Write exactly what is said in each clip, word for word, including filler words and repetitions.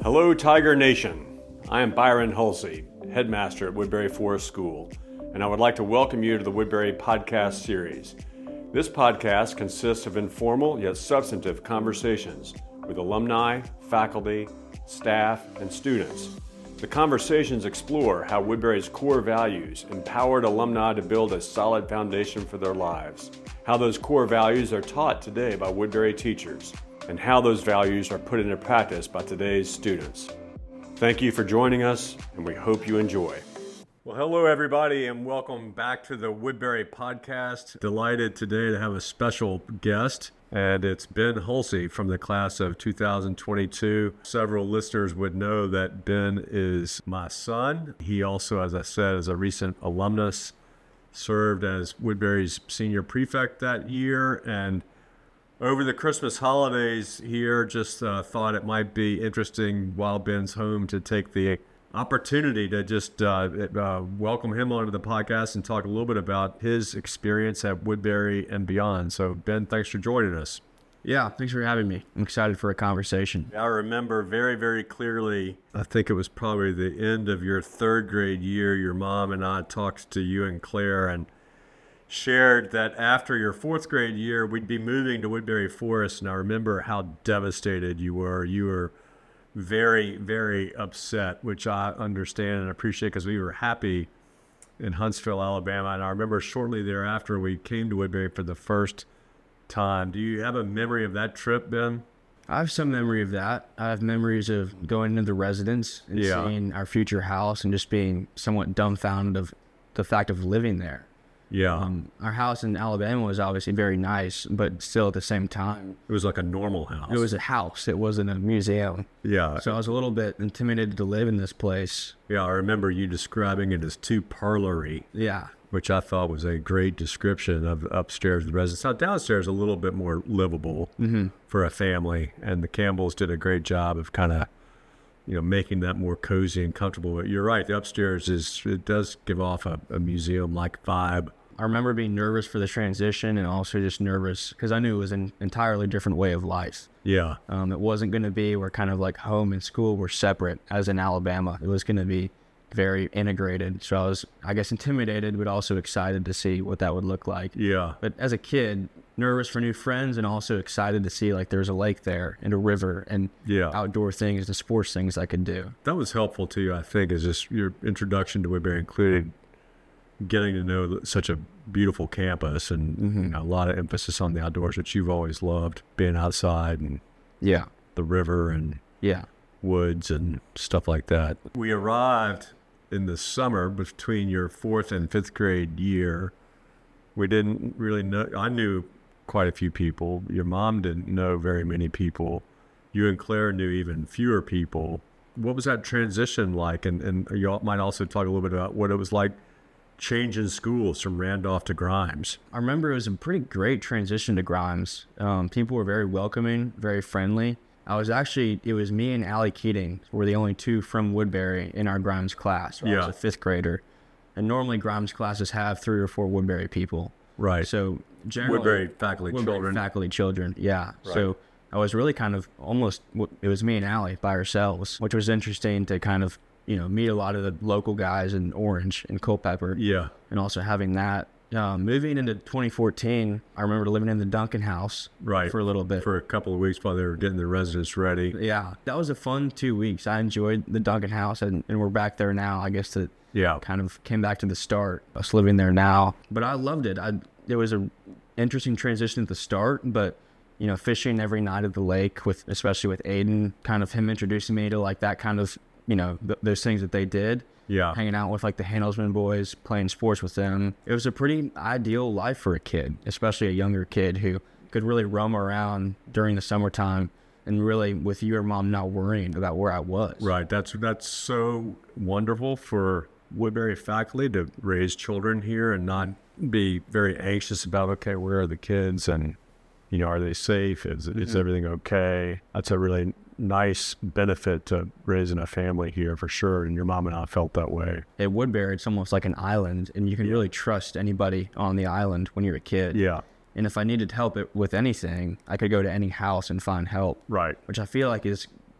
Hello, Tiger Nation. I am Byron Hulsey, headmaster at Woodbury Forest School, and I would like to welcome you to the Woodbury Podcast Series. This podcast consists of informal yet substantive conversations with alumni, faculty, staff, and students. The conversations explore how Woodbury's core values empowered alumni to build a solid foundation for their lives, how those core values are taught today by Woodbury teachers, and how those values are put into practice by today's students. Thank you for joining us, and we hope you enjoy. Well, hello, everybody, and welcome back to the Woodbury Podcast. Delighted today to have a special guest, and it's Ben Hulsey from the class of two thousand twenty-two. Several listeners would know that Ben is my son. He also, as I said, is a recent alumnus, served as Woodbury's senior prefect that year, and over the Christmas holidays here, just uh, thought it might be interesting while Ben's home to take the opportunity to just uh, uh, welcome him onto the podcast and talk a little bit about his experience at Woodbury and beyond. So, Ben, thanks for joining us. Yeah, thanks for having me. I'm excited for a conversation. I remember very, very clearly, I think it was probably the end of your third grade year, your mom and I talked to you and Claire and shared that after your fourth grade year, we'd be moving to Woodbury Forest, and I remember how devastated you were. You were very, very upset, which I understand and appreciate because we were happy in Huntsville, Alabama. And I remember shortly thereafter, we came to Woodbury for the first time. Do you have a memory of that trip, Ben? I have some memory of that. I have memories of going into the residence and Yeah. seeing our future house and just being somewhat dumbfounded of the fact of living there. Yeah. Um, our house in Alabama was obviously very nice, but still at the same time, It was like a normal house. it was a house. It wasn't a museum. Yeah. So I was a little bit intimidated to live in this place. Yeah, I remember you describing it as too parlory, Yeah. which I thought was a great description of upstairs the residence. Now, downstairs a little bit more livable Mm-hmm. for a family, and the Campbells did a great job of kind of, you know, making that more cozy and comfortable. But you're right, the upstairs is, it does give off a, a museum-like vibe. I remember being nervous for the transition and also just nervous because I knew it was an entirely different way of life. Yeah. Um, it wasn't going to be where kind of like home and school were separate as in Alabama. It was going to be very integrated. So I was, I guess, intimidated, but also excited to see what that would look like. Yeah. But as a kid, nervous for new friends and also excited to see like there's a lake there and a river and Yeah. outdoor things and sports things I could do. That was helpful to you, I think, is just your introduction to Woodbury included getting to know such a beautiful campus and Mm-hmm. you know, a lot of emphasis on the outdoors, which you've always loved, being outside and Yeah. the river and Yeah. woods and stuff like that. We arrived in the summer between your fourth and fifth grade year. We didn't really know. I knew quite a few people. Your mom didn't know very many people. You and Claire knew even fewer people. What was that transition like? And, and you all might also talk a little bit about what it was like changing schools from Randolph to Grimes. I remember it was a pretty great transition to Grimes. Um, people were very welcoming, very friendly. I was actually, it was me and Allie Keating were the only two from Woodbury in our Grimes class. I Yeah. was a fifth grader. And normally Grimes classes have three or four Woodbury people. Right. So generally, Woodbury faculty Woodbury children. faculty children, yeah. Right. So I was really kind of almost, it was me and Allie by ourselves, which was interesting to kind of, you know, meet a lot of the local guys in Orange and Culpeper. Yeah. And also having that. Uh, moving into twenty fourteen, I remember living in the Duncan house Right. for a little bit. For a couple of weeks while they were getting their residence ready. Yeah, that was a fun two weeks. I enjoyed the Duncan house, and, and we're back there now. I guess that Yeah. kind of came back to the start, us living there now. But I loved it. I It was a interesting transition at the start, but, you know, fishing every night at the lake, with especially with Aiden, kind of him introducing me to, like, that kind of, you know, th- those things that they did. Yeah. Hanging out with like the Handelsman boys, playing sports with them. It was a pretty ideal life for a kid, especially a younger kid who could really roam around during the summertime and really with your mom not worrying about where I was. Right. That's that's so wonderful for Woodbury faculty to raise children here and not be very anxious about, okay, where are the kids and, you know, are they safe? Is, mm-hmm. is everything okay? That's a really nice benefit to raising a family here for sure. And your mom and I felt that way. At Woodbury, it's almost like an island, and you can Yeah. really trust anybody on the island when you're a kid. Yeah. And if I needed help it with anything, I could go to any house and find help. Right. Which I feel like is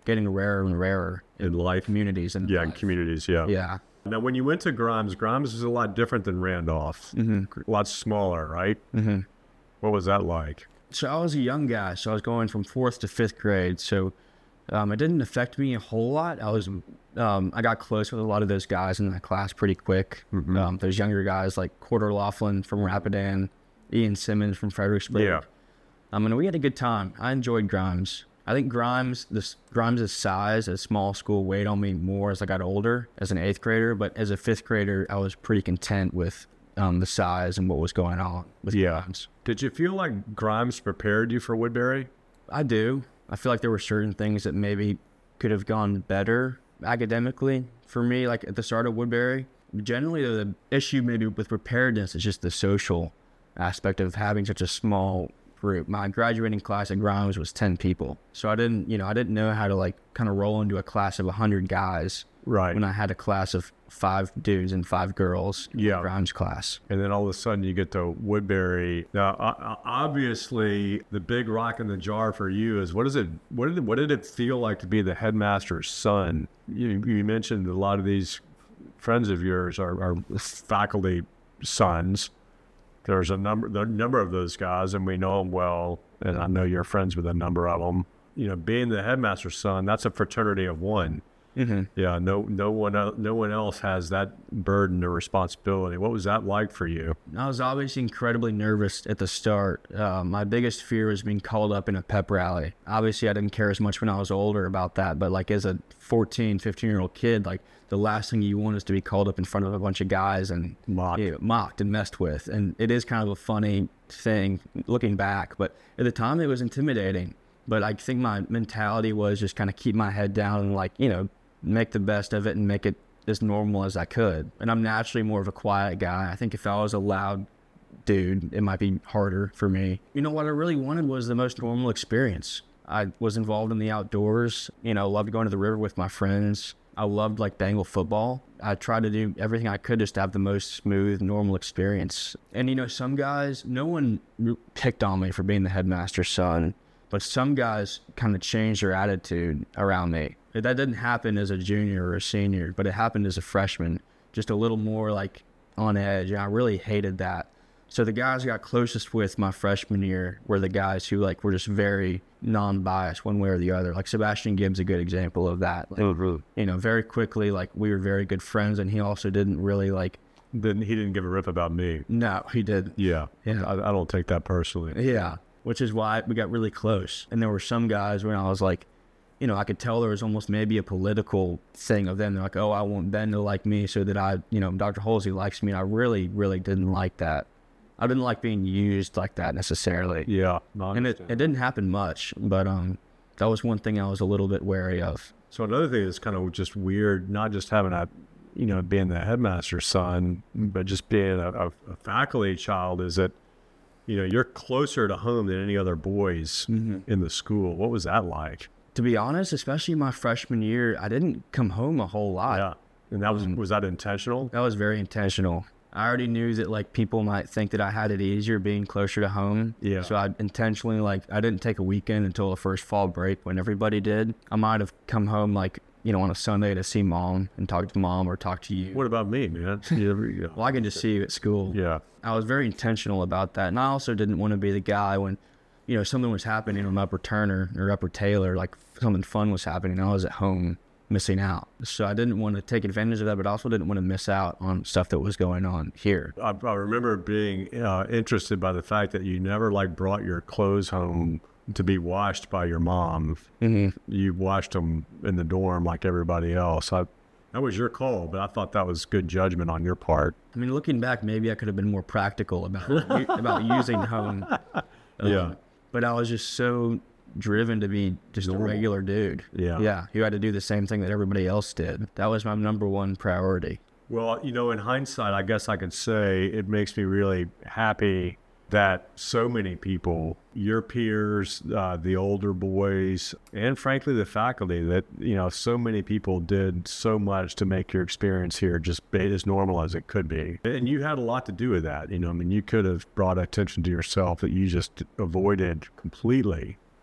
getting rarer and rarer in life. Communities and Yeah, in communities, yeah. Yeah. Now, when you went to Grimes, Grimes is a lot different than Randolph. Mm-hmm. A lot smaller, right? Mm-hmm. What was that like? So I was a young guy, so I was going from fourth to fifth grade. So um, it didn't affect me a whole lot. I was, um, I got close with a lot of those guys in that class pretty quick. Mm-hmm. Um, those younger guys like Corder Laughlin from Rapidan, Ian Simmons from Fredericksburg. Yeah. Um, and we had a good time. I enjoyed Grimes. I think Grimes, this Grimes' size as small school weighed on me more as I got older, as an eighth grader. But as a fifth grader, I was pretty content with um, the size and what was going on with Yeah. Grimes. Did you feel like Grimes prepared you for Woodbury? I do. I feel like there were certain things that maybe could have gone better academically for me, like at the start of Woodbury. Generally, the issue maybe with preparedness is just the social aspect of having such a small group. My graduating class at Grimes was ten people. So I didn't, you know, I didn't know how to like kind of roll into a class of one hundred guys. Right. When I had a class of five dudes and five girls in Yeah. Grimes class. And then all of a sudden you get to Woodbury. Now, uh, obviously, the big rock in the jar for you is what is it? What did it, what did it feel like to be the headmaster's son? You, you mentioned a lot of these friends of yours are, are faculty sons. There's a number, the number of those guys, and we know them well. And I know you're friends with a number of them. You know, being the headmaster's son, that's a fraternity of one. Mm-hmm. Yeah, no, no one, el- no one else has that burden or responsibility. What was that like for you? I was obviously incredibly nervous at the start. Uh, my biggest fear was being called up in a pep rally. Obviously, I didn't care as much when I was older about that, but like as a fourteen, fifteen-year-old kid, like the last thing you want is to be called up in front of a bunch of guys and Mocked. you know, mocked and messed with. And it is kind of a funny thing looking back, but at the time it was intimidating. But I think my mentality was just kind of keep my head down and like, you know, make the best of it and make it as normal as I could. And I'm naturally more of a quiet guy. I think if I was a loud dude, it might be harder for me. You know, what I really wanted was the most normal experience. I was involved in the outdoors, you know, loved going to the river with my friends. I loved like Bengal football. I tried to do everything I could just to have the most smooth, normal experience. And, you know, some guys, no one picked on me for being the headmaster's son, but some guys kind of changed their attitude around me. That didn't happen as a junior or a senior, but it happened as a freshman, just a little more like on edge. And I really hated that. So the guys I got closest with my freshman year were the guys who like were just very non-biased one way or the other. Like Sebastian Gibbs, a good example of that. Like, really? You know, very quickly, like we were very good friends, and he also didn't really like. Then he didn't give a rip about me. No, he didn't. Yeah, Yeah. I, I don't take that personally. Yeah, which is why we got really close. And there were some guys when I was like, you know, I could tell there was almost maybe a political thing of them. They're like, oh, I want Ben to like me so that I, you know, Doctor Halsey likes me. And I really, really didn't like that. I didn't like being used like that necessarily. Yeah, I And it, it didn't happen much, but um, that was one thing I was a little bit wary of. So another thing that's kind of just weird, not just having a, you know, being the headmaster's son, but just being a, a, a faculty child is that, you know, you're closer to home than any other boys Mm-hmm. in the school. What was that like? To be honest, especially my freshman year, I didn't come home a whole lot. Yeah. And that was, Um, was that intentional? That was very intentional. I already knew that like people might think that I had it easier being closer to home. Yeah. So I intentionally like I didn't take a weekend until the first fall break when everybody did. I might have come home like, you know, on a Sunday to see mom and talk to mom or talk to you. What about me, man? Yeah. Well, I can just see you at school. Yeah. I was very intentional about that. And I also didn't want to be the guy when, you know, something was happening on Upper Turner or Upper Taylor, like something fun was happening, and I was at home missing out. So I didn't want to take advantage of that, but I also didn't want to miss out on stuff that was going on here. I, I remember being uh, interested by the fact that you never like brought your clothes home to be washed by your mom. Mm-hmm. You washed them in the dorm like everybody else. I, that was your call, but I thought that was good judgment on your part. I mean, looking back, maybe I could have been more practical about about using home. Um, Yeah. But I was just so driven to be just Normal. a regular dude. Yeah. Yeah. Who had to do the same thing that everybody else did. That was my number one priority. Well, you know, in hindsight, I guess I could say it makes me really happy that so many people, your peers, uh, the older boys, and frankly, the faculty, that, you know, so many people did so much to make your experience here just as normal as it could be. And you had a lot to do with that. You know, I mean, you could have brought attention to yourself that you just avoided completely.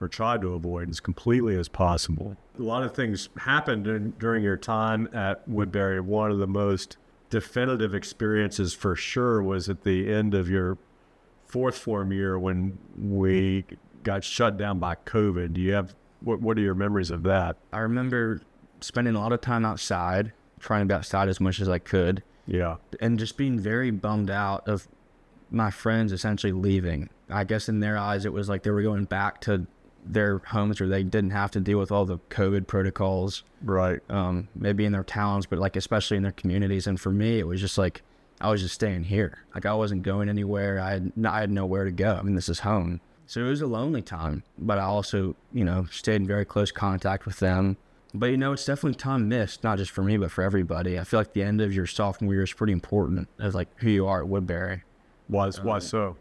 or tried to avoid as completely as possible. A lot of things happened in, during your time at Woodbury. One of the most definitive experiences for sure was at the end of your fourth form year when we got shut down by COVID. Do you have, what, what are your memories of that? I remember spending a lot of time outside, trying to be outside as much as I could. Yeah. And just being very bummed out of my friends essentially leaving. I guess in their eyes, it was like they were going back to their homes where they didn't have to deal with all the COVID protocols. Right. Um, maybe in their towns, but like especially in their communities. And for me, it was just like, I was just staying here. Like I wasn't going anywhere. I had, I had nowhere to go. I mean, this is home. So it was a lonely time, but I also, you know, stayed in very close contact with them. But, you know, it's definitely time missed, not just for me, but for everybody. I feel like the end of your sophomore year is pretty important as like who you are at Woodbury. Why, um, why so?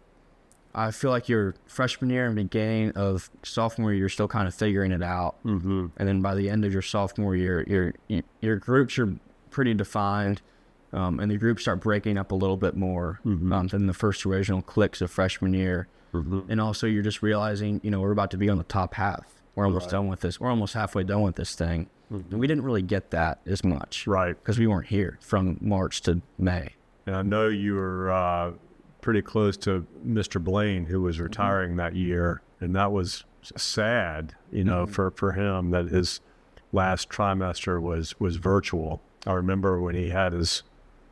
I feel like your freshman year and beginning of sophomore year, you're still kind of figuring it out. Mm-hmm. And then by the end of your sophomore year, your your groups are pretty defined, um, and the groups start breaking up a little bit more mm-hmm. um, than the first original cliques of freshman year. Mm-hmm. And also you're just realizing, you know, we're about to be on the top half. We're almost Right. done with this. We're almost halfway done with this thing. Mm-hmm. And we didn't really get that as much. Right. Because we weren't here from March to May. And I know you were uh, pretty close to Mister Blaine, who was retiring mm-hmm. that year. And that was sad, you know, mm-hmm. for, for him that his last trimester was, was virtual. I remember when he had his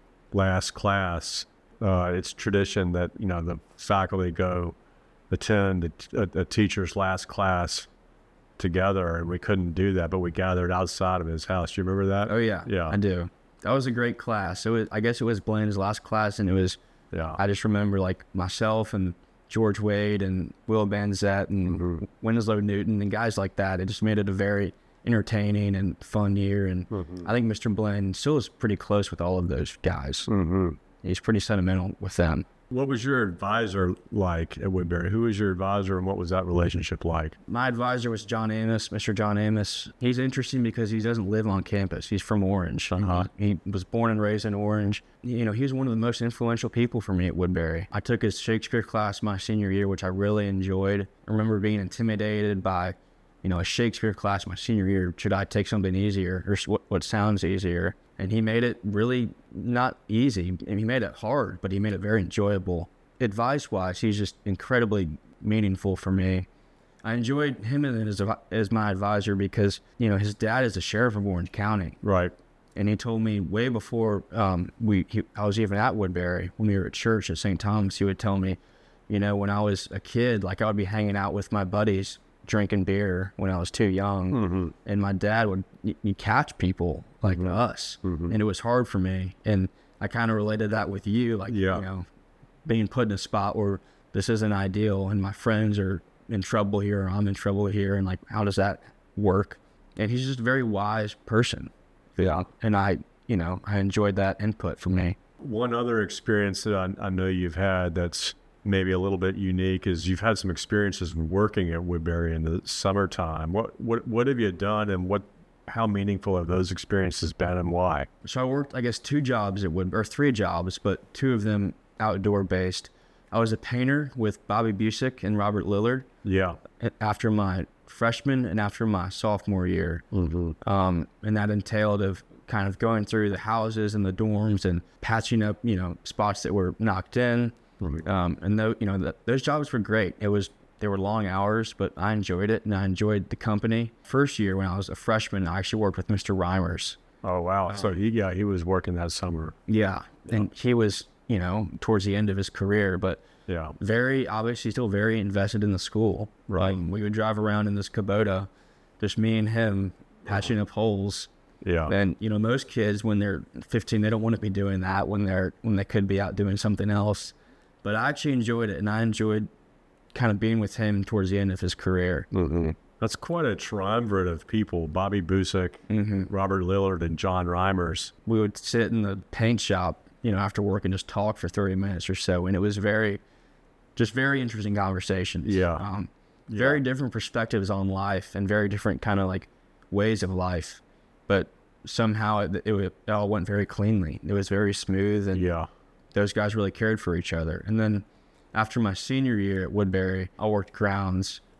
last class, uh, it's tradition that, you know, the faculty go attend a, a, a teacher's last class together, and we couldn't do that, but we gathered outside of his house. Do you remember that? Oh yeah, yeah, I do. That was a great class. It was, I guess it was Blaine's last class, and it was. Yeah. I just remember like myself and George Wade and Will Banzette and mm-hmm. Winslow Newton and guys like that. It just made it a very entertaining and fun year, and mm-hmm. I think Mister Blaine still is pretty close with all of those guys. Mm-hmm. He's pretty sentimental with them. What was your advisor like at Woodbury? Who was your advisor, and what was that relationship like? My advisor was John Amos, Mister John Amos. He's interesting because he doesn't live on campus. He's from Orange. Uh-huh. He was born and raised in Orange. You know, he was one of the most influential people for me at Woodbury. I took his Shakespeare class my senior year, which I really enjoyed. I remember being intimidated by, you know, a Shakespeare class my senior year. Should I take something easier or what, what sounds easier? And he made it really not easy. And he made it hard, but he made it very enjoyable. Advice-wise, he's just incredibly meaningful for me. I enjoyed him as, as my advisor because, you know, his dad is the sheriff of Orange County. Right. And he told me way before um, we he, I was even at Woodbury, when we were at church at Saint Thomas, he would tell me, you know, when I was a kid, like I would be hanging out with my buddies drinking beer when I was too young, mm-hmm. and my dad would y- you catch people like mm-hmm. us, mm-hmm. and it was hard for me. And I kind of related that with you, like yeah. you know, being put in a spot where this isn't ideal, and my friends are in trouble here, or I'm in trouble here, and like how does that work? And he's just a very wise person, yeah. And I, you know, I enjoyed that input from me. One other experience that I, I know you've had that's maybe a little bit unique is you've had some experiences working at Woodbury in the summertime. What what what have you done, and what how meaningful have those experiences been, and why? So I worked, I guess, two jobs at Woodbury, or three jobs, but two of them outdoor based. I was a painter with Bobby Busick and Robert Lillard. Yeah. After my freshman and after my sophomore year, mm-hmm. um, and that entailed of kind of going through the houses and the dorms and patching up, you know, spots that were knocked in. Um, and though, you know, the, those jobs were great. It was, they were long hours, but I enjoyed it, and I enjoyed the company. First year when I was a freshman, I actually worked with Mister Reimers. Oh, wow. Um, so he, yeah, he was working that summer. Yeah. yeah. And he was, you know, towards the end of his career, but yeah, very, obviously still very invested in the school. Right. Like, we would drive around in this Kubota, just me and him patching up holes. Yeah. And, you know, most kids when they're fifteen, they don't want to be doing that when they're, when they could be out doing something else. But I actually enjoyed it, and I enjoyed kind of being with him towards the end of his career. Mm-hmm. That's quite a triumvirate of people: Bobby Busick, mm-hmm. Robert Lillard, and John Reimers. We would sit in the paint shop, you know, after work and just talk for thirty minutes or so, and it was very, just very interesting conversations. Yeah. Um, yeah. Very different perspectives on life and very different kind of like ways of life, but somehow it, it, it all went very cleanly. It was very smooth, and yeah. those guys really cared for each other. And then after my senior year at Woodbury, I worked grounds.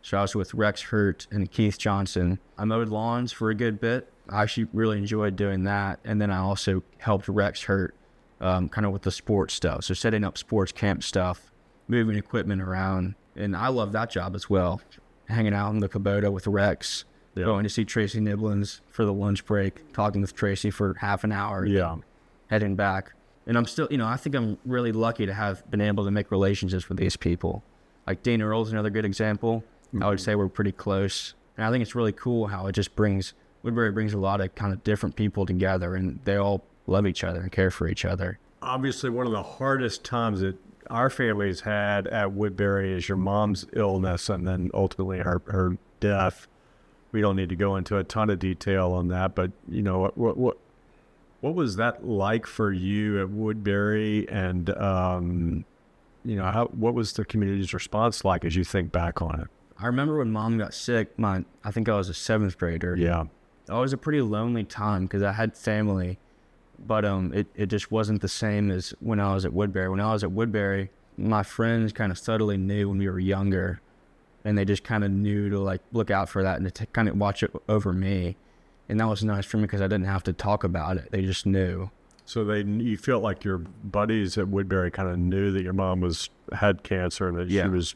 So I was with Rex Hurt and Keith Johnson. I mowed lawns for a good bit. I actually really enjoyed doing that. And then I also helped Rex Hurt um, kind of with the sports stuff. So setting up sports camp stuff, moving equipment around. And I love that job as well. Hanging out in the Kubota with Rex, yeah. Going to see Tracy Niblins for the lunch break, talking with Tracy for half an hour. Yeah. Heading back. And I'm still, you know, I think I'm really lucky to have been able to make relationships with these people. Like Dean Earl's another good example. Mm-hmm. I would say we're pretty close. And I think it's really cool how it just brings, Woodbury brings a lot of kind of different people together, and they all love each other and care for each other. Obviously, one of the hardest times that our family's had at Woodbury is your mom's illness and then ultimately her, her death. We don't need to go into a ton of detail on that, but, you know, what what what was that like for you at Woodbury? And, um, you know, how what was the community's response like as you think back on it? I remember when Mom got sick, my I think I was a seventh grader. Yeah. It was a pretty lonely time because I had family, but um, it, it just wasn't the same as when I was at Woodbury. When I was at Woodbury, my friends kind of subtly knew when we were younger, and they just kind of knew to like look out for that and to t- kind of watch it over me. And that was nice for me because I didn't have to talk about it. They just knew. So they, you felt like your buddies at Woodbury kind of knew that your mom was had cancer and that yeah. she was,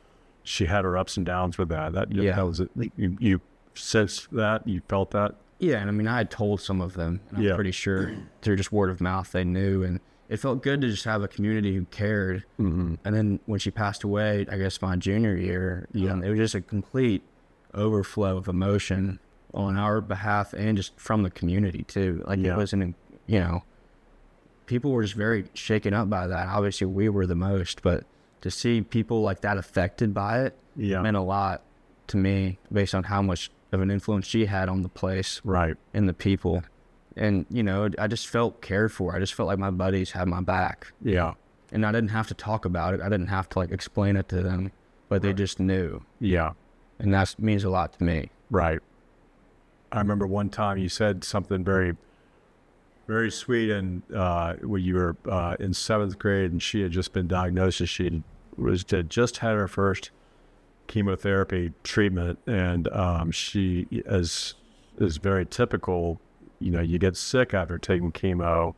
she had her ups and downs with that. That, yeah. that was it. You, you sensed that? You felt that? Yeah, and I mean, I had told some of them. And I'm yeah. pretty sure through just word of mouth they knew, and it felt good to just have a community who cared. Mm-hmm. And then when she passed away, I guess my junior year, you know, it was just a complete overflow of emotion on our behalf and just from the community too. Like yeah. it wasn't, you know, people were just very shaken up by that. Obviously, we were the most, but to see people like that affected by it yeah. meant a lot to me based on how much of an influence she had on the place, right, and the people. And, you know, I just felt cared for. I just felt like my buddies had my back. Yeah. And I didn't have to talk about it. I didn't have to, like, explain it to them. But they right. just knew. Yeah. And that means a lot to me. Right. I remember one time you said something very, very sweet. And uh, when you were uh, in seventh grade and she had just been diagnosed, she was had just had her first chemotherapy treatment. And um, she, as is very typical, you know, you get sick after taking chemo,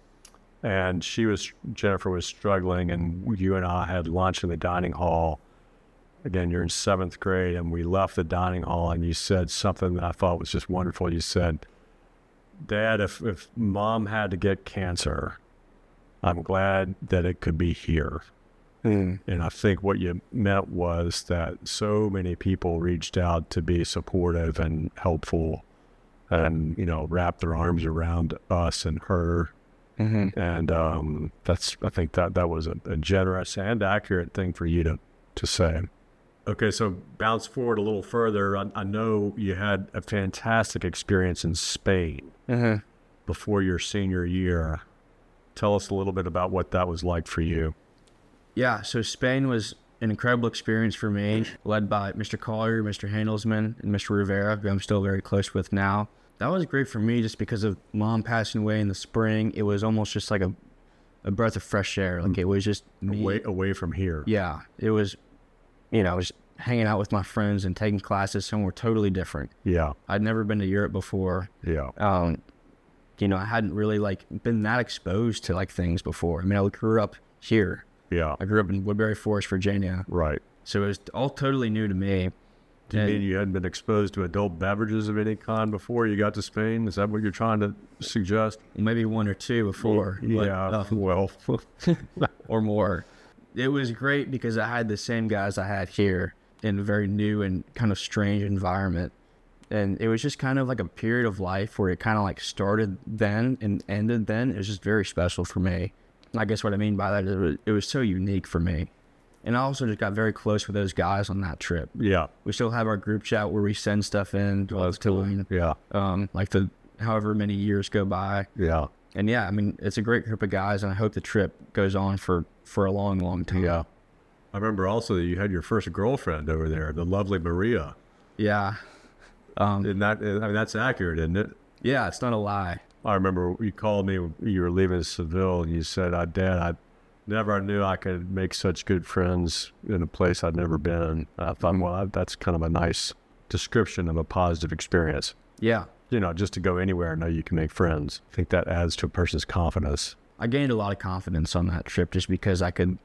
and she was, Jennifer was struggling, and you and I had lunch in the dining hall. Again, you're in seventh grade, and we left the dining hall, and you said something that I thought was just wonderful. You said, Dad, if, if Mom had to get cancer, I'm glad that it could be here. Mm. And I think what you meant was that so many people reached out to be supportive and helpful, and, you know, wrap their arms around us and her. Mm-hmm. And um, that's, I think that that was a, a generous and accurate thing for you to, to say. Okay, so bounce forward a little further. I, I know you had a fantastic experience in Spain mm-hmm. before your senior year. Tell us a little bit about what that was like for you. Yeah, so Spain was an incredible experience for me, led by Mister Collier, Mister Handelsman, and Mister Rivera, who I'm still very close with now. That was great for me just because of Mom passing away in the spring. It was almost just like a, a breath of fresh air. Like, it was just me. Away, away from here. Yeah, it was, you know, just hanging out with my friends and taking classes somewhere totally different. Yeah. I'd never been to Europe before. Yeah. Um, you know, I hadn't really, like, been that exposed to, like, things before. I mean, I grew up here. Yeah. I grew up in Woodbury Forest, Virginia. Right. So it was all totally new to me. Do you and, mean you hadn't been exposed to adult beverages of any kind before you got to Spain? Is that what you're trying to suggest? Maybe one or two before. Yeah, but, uh, well. or more. It was great because I had the same guys I had here in a very new and kind of strange environment. And it was just kind of like a period of life where it kind of like started then and ended then. It was just very special for me. I guess what I mean by that is it was, it was so unique for me. And I also just got very close with those guys on that trip. Yeah. We still have our group chat where we send stuff in to, to cool. Yeah. Um, like the however many years go by. Yeah. And yeah, I mean, it's a great group of guys, and I hope the trip goes on for, for a long, long time. Yeah. I remember also that you had your first girlfriend over there, the lovely Maria. Yeah. Um, and that, I mean, that's accurate, isn't it? Yeah, it's not a lie. I remember you called me, you were leaving Seville, and you said, uh, Dad, I Never knew I could make such good friends in a place I'd never been. I thought, well, that's kind of a nice description of a positive experience. Yeah. You know, just to go anywhere and know you can make friends. I think that adds to a person's confidence. I gained a lot of confidence on that trip just because I could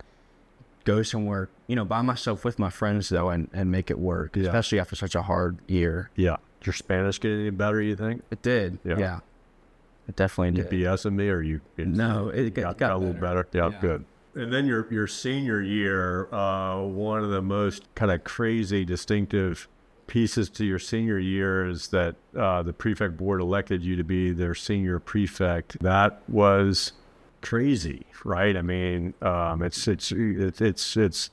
go somewhere, you know, by myself with my friends, though, and, and make it work, Yeah. especially after such a hard year. Yeah. Did your Spanish get any better, you think? It did. Yeah. Yeah. It definitely You did. BSing me or you? it No, it got, got, got got a little better. Yeah, Yeah. good. And then your your senior year, uh, one of the most kind of crazy, distinctive pieces to your senior year is that uh, the prefect board elected you to be their senior prefect. That was crazy, right? I mean, um, it's it's it's it's it's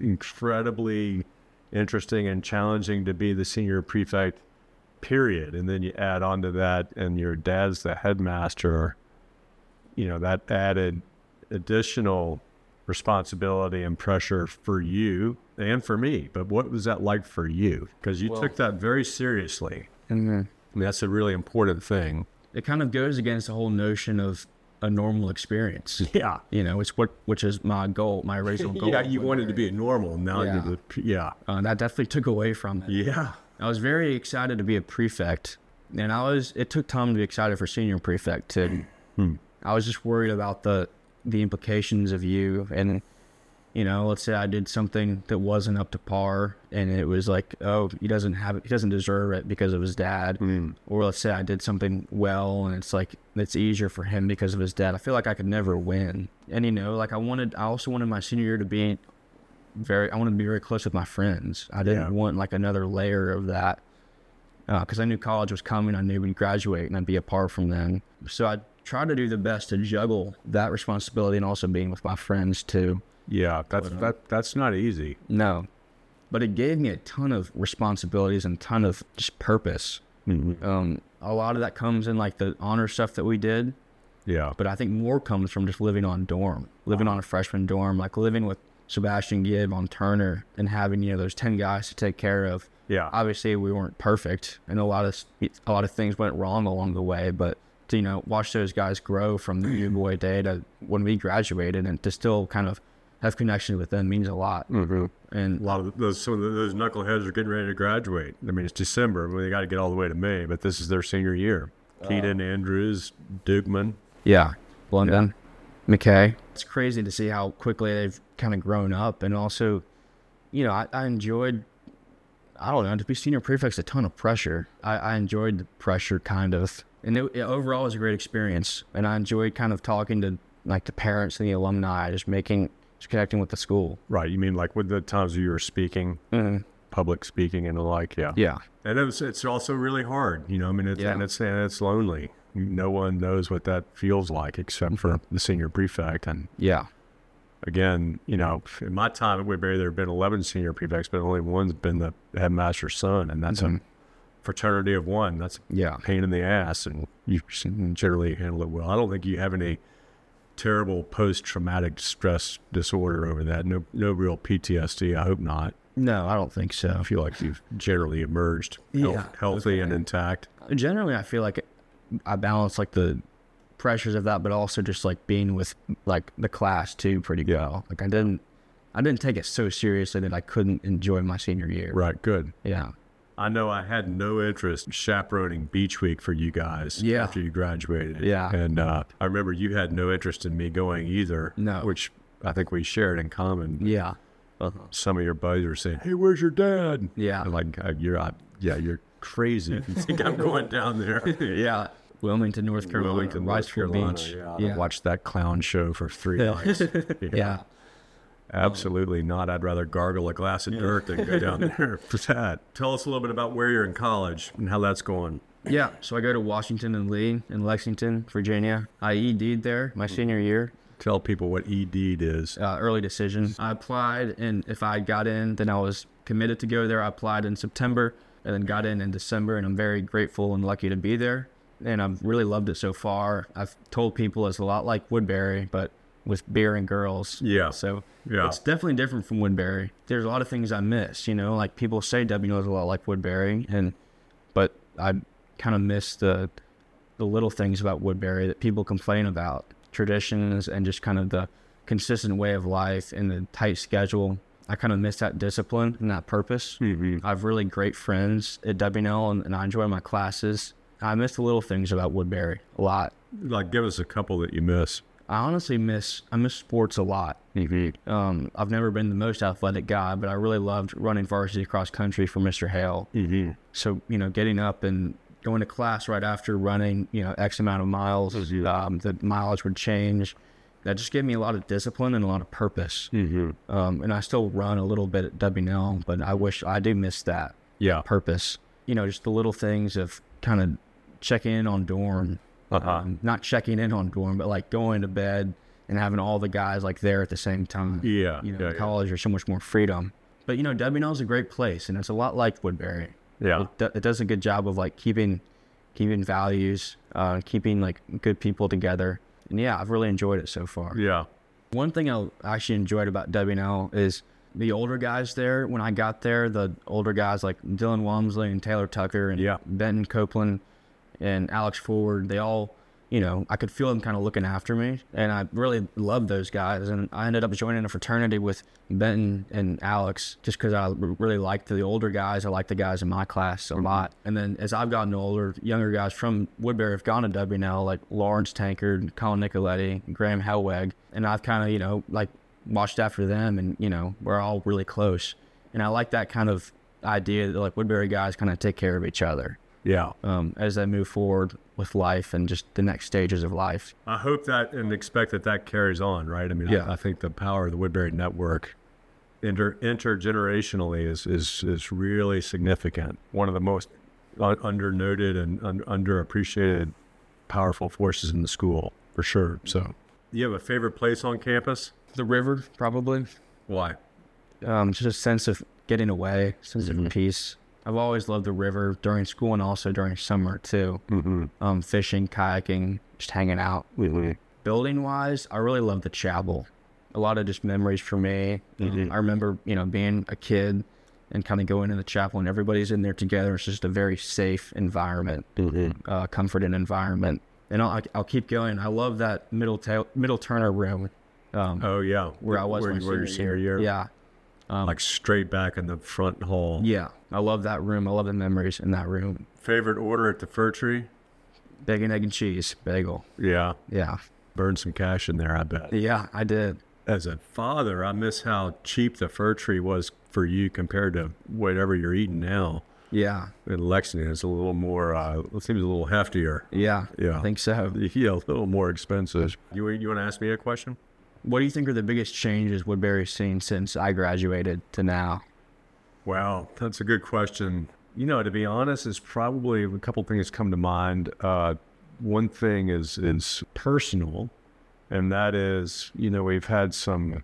incredibly interesting and challenging to be the senior prefect, period. And then you add on to that, and your dad's the headmaster. You know, that added additional responsibility and pressure for you and for me. But what was that like for you? Because you Well- took that very seriously. Mhm. I mean, that's a really important thing. It kind of goes against the whole notion of a normal experience. Yeah. You know, it's what, which is my goal, my original goal. Yeah, you wanted to be normal. Now Yeah. you're the, yeah. Uh, that definitely took away from it. Yeah. I was very excited to be a prefect, and I was. It took time to be excited for senior prefect too. Hmm. I was just worried about the the implications of you, and you know, let's say I did something that wasn't up to par, and it was like, oh, he doesn't have it, he doesn't deserve it because of his dad, Mm. or let's say I did something well, and it's like it's easier for him because of his dad. I feel like I could never win, and you know, like I wanted, I also wanted my senior year to be very, I wanted to be very close with my friends. I didn't Yeah. want like another layer of that because I knew college was coming. I knew we'd graduate and I'd be apart from them. So I tried to do the best to juggle that responsibility and also being with my friends too. Yeah, that's that. That's not easy. No, but it gave me a ton of responsibilities and a ton of just purpose. Mm-hmm. Um, a lot of that comes in like the honor stuff that we did, Yeah. but I think more comes from just living on dorm, living on a freshman dorm, like living with Sebastian Gibb on Turner and having, you know, those ten guys to take care of. Yeah. Obviously we weren't perfect and a lot of a lot of things went wrong along the way, but to, you know, watch those guys grow from the new boy day to when we graduated and to still kind of have connection with them means a lot. Mm-hmm. And A lot of those, some of those knuckleheads are getting ready to graduate. I mean, it's December. Well, they got to get all the way to May, but this is their senior year. Keaton, Andrews, Dugman. yeah, London, McKay. It's crazy to see how quickly they've kind of grown up. And also, you know, I, I enjoyed, I don't know, to be senior prefect's a ton of pressure. I, I enjoyed the pressure kind of. And it, it overall was a great experience. And I enjoyed kind of talking to like the parents and the alumni, just making, just connecting with the school. Right. You mean like with the times you were speaking, Mm-hmm. public speaking and the like? Yeah. Yeah. And it was, it's also really hard, you know, I mean, it's, Yeah. and it's, and it's lonely. No one knows what that feels like except for the senior prefect. And Yeah. again, you know, in my time at Woodbury, there have been eleven senior prefects, but only one's been the headmaster's son. And that's Mhm. a fraternity of one. That's Yeah. a pain in the ass. And you generally handle it well. I don't think you have any terrible post-traumatic stress disorder over that. No, no real P T S D. I hope not. No, I don't think so. I feel like you've generally emerged health, Yeah. healthy and Okay. intact. Generally, I feel like I balance like the pressures of that, but also just like being with like the class too pretty Yeah. well. Like I didn't, I didn't take it so seriously that I couldn't enjoy my senior year. Right, good. Yeah. I know I had no interest chaperoning Beach Week for you guys Yeah. after you graduated. Yeah. And uh, I remember you had no interest in me going either. No. Which I think we shared in common. Yeah. Uh-huh. Some of your buddies were saying, "Hey, where's your dad?" Yeah. I'm like, uh, you're, uh, yeah, you're crazy if you think I'm going down there. Yeah. Wilmington, North Carolina. Wilmington, North Riceville Carolina. Beach. Yeah, Yeah. I watched that clown show for three Yeah. nights. Yeah. Absolutely not. I'd rather gargle a glass of dirt than go down there for that. Tell us a little bit about where you're in college and how that's going. Yeah. So I go to Washington and Lee in Lexington, Virginia. I E D'd there my senior year. Tell people what E D is. Uh, early decision. I applied, and if I got in, then I was committed to go there. I applied in September and then got in in December, and I'm very grateful and lucky to be there. And I've really loved it so far. I've told people it's a lot like Woodbury, but with beer and girls. Yeah. So Yeah. it's definitely different from Woodbury. There's a lot of things I miss, you know, like people say W N O is a lot like Woodbury, and but I kind of miss the the little things about Woodbury that people complain about, traditions and just kind of the consistent way of life and the tight schedule, I kind of miss that discipline and that purpose. Mm-hmm. I have really great friends at W N L, and, and I enjoy my classes. I miss the little things about Woodbury a lot. Like, give us a couple that you miss. I honestly miss I miss sports a lot. Mm-hmm. Um, I've never been the most athletic guy, but I really loved running varsity cross country for Mister Hale. Mm-hmm. So, you know, getting up and going to class right after running, you know, X amount of miles, mm-hmm. um, the mileage would change. That just gave me a lot of discipline and a lot of purpose. Mm-hmm. Um, and I still run a little bit at W N L, but I wish I do miss that yeah. purpose. You know, just the little things of kind of checking in on dorm. Uh-huh. Um, not checking in on dorm, but like going to bed and having all the guys like there at the same time. Yeah. You know, yeah, in college, yeah. there's so much more freedom. But, you know, W N L is a great place, and it's a lot like Woodbury. Yeah. It, do, it does a good job of like keeping keeping values, uh, keeping like good people together. And yeah, I've really enjoyed it so far. Yeah. One thing I actually enjoyed about W N L is the older guys there. When I got there, the older guys like Dylan Walmsley and Taylor Tucker and yeah. Benton Copeland and Alex Ford, they all, you know, I could feel them kind of looking after me, and I really loved those guys. And I ended up joining a fraternity with Benton and Alex just because I really liked the older guys. I liked the guys in my class a lot. And then as I've gotten older, younger guys from Woodbury have gone to W N L, like Lawrence Tankard, Colin Nicoletti, Graham Helweg, and I've kind of, you know, like watched after them, and, you know, we're all really close. And I like that kind of idea that like Woodbury guys kind of take care of each other. Yeah. Um, as they move forward with life and just the next stages of life. I hope that and expect that that carries on, right? I mean, yeah. I, I think the power of the Woodbury network inter, intergenerationally is, is is really significant. One of the most un- undernoted and un- underappreciated powerful forces in the school, for sure. So, you have a favorite place on campus? The river, probably. Why? Um, just a sense of getting away, sense mm-hmm. of peace. I've always loved the river during school and also during summer too. Mm-hmm. Um, fishing, kayaking, just hanging out. Mm-hmm. Building wise, I really love the chapel. A lot of just memories for me. Mm-hmm. Um, I remember, you know, being a kid and kind of going in the chapel and everybody's in there together. It's just a very safe environment, mm-hmm. uh, comforting environment. And I'll, I'll keep going. I love that middle ta- middle Turner room. Um, oh yeah, where I was where, my where your senior senior year. Yeah. Um, like straight back in the front hall. Yeah, I love that room. I love the memories in that room. Favorite order at the Fir Tree? Bacon, egg, and cheese bagel. Yeah. Yeah. Burned some cash in there, I bet. Yeah, I did. As a father, I miss how cheap the Fir Tree was for you compared to whatever you're eating now. Yeah. In Lexington, it's a little more, uh, it seems a little heftier. Yeah. Yeah. I think so. Yeah, a little more expensive. You, you want to ask me a question? What do you think are the biggest changes Woodbury's seen since I graduated to now? Wow, that's a good question. You know, to be honest, it's probably a couple things come to mind. Uh, one thing is is personal, and that is, you know, we've had some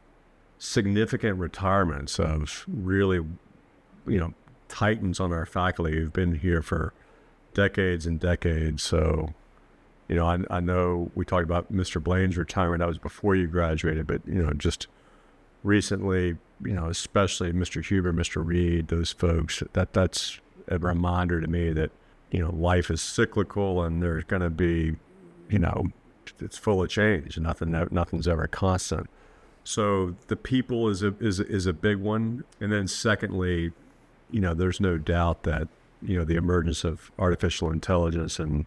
significant retirements of really, you know, titans on our faculty who've been here for decades and decades. So, you know, I, I know we talked about Mister Blaine's retirement. That was before you graduated, but, you know, just recently, you know, especially Mister Huber, Mister Reed, those folks, that that's a reminder to me that, you know, life is cyclical and there's going to be, you know, it's full of change. Nothing, nothing's ever constant. So the people is a, is, is a big one. And then secondly, you know, there's no doubt that, you know, the emergence of artificial intelligence and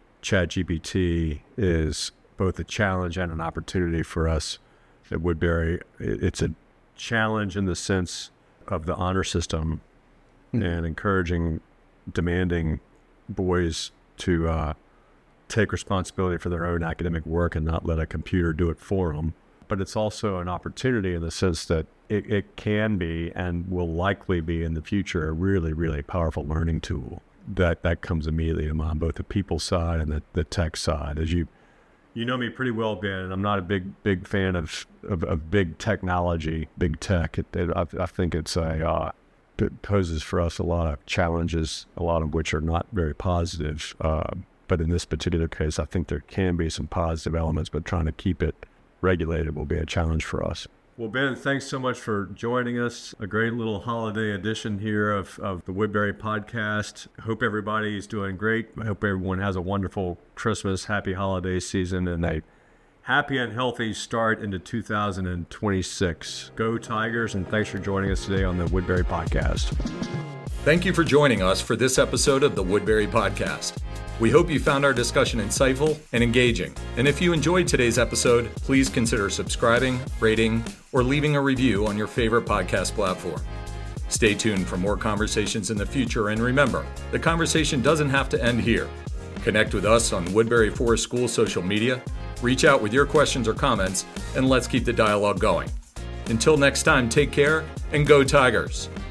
ChatGPT is both a challenge and an opportunity for us at Woodbury. It's a challenge in the sense of the honor system mm-hmm. and encouraging, demanding boys to uh, take responsibility for their own academic work and not let a computer do it for them. But it's also an opportunity in the sense that it, it can be and will likely be in the future a really, really powerful learning tool. That that comes immediately to mind, both the people side and the, the tech side. As you you know me pretty well, Ben, and I'm not a big big fan of of, of big technology, big tech. It, it, I, I think it's a uh, it poses for us a lot of challenges, a lot of which are not very positive. Uh, but in this particular case, I think there can be some positive elements, but trying to keep it regulated will be a challenge for us. Well, Ben, thanks so much for joining us. A great little holiday edition here of, of the Woodbury podcast. Hope everybody is doing great. I hope everyone has a wonderful Christmas, happy holiday season, and a happy and healthy start into two thousand twenty-six. Go Tigers, and thanks for joining us today on the Woodbury Podcast. Thank you for joining us for this episode of the Woodbury Podcast. We hope you found our discussion insightful and engaging. And if you enjoyed today's episode, please consider subscribing, rating, or leaving a review on your favorite podcast platform. Stay tuned for more conversations in the future, and remember, the conversation doesn't have to end here. Connect with us on Woodbury Forest School social media, reach out with your questions or comments, and let's keep the dialogue going. Until next time, take care and go Tigers!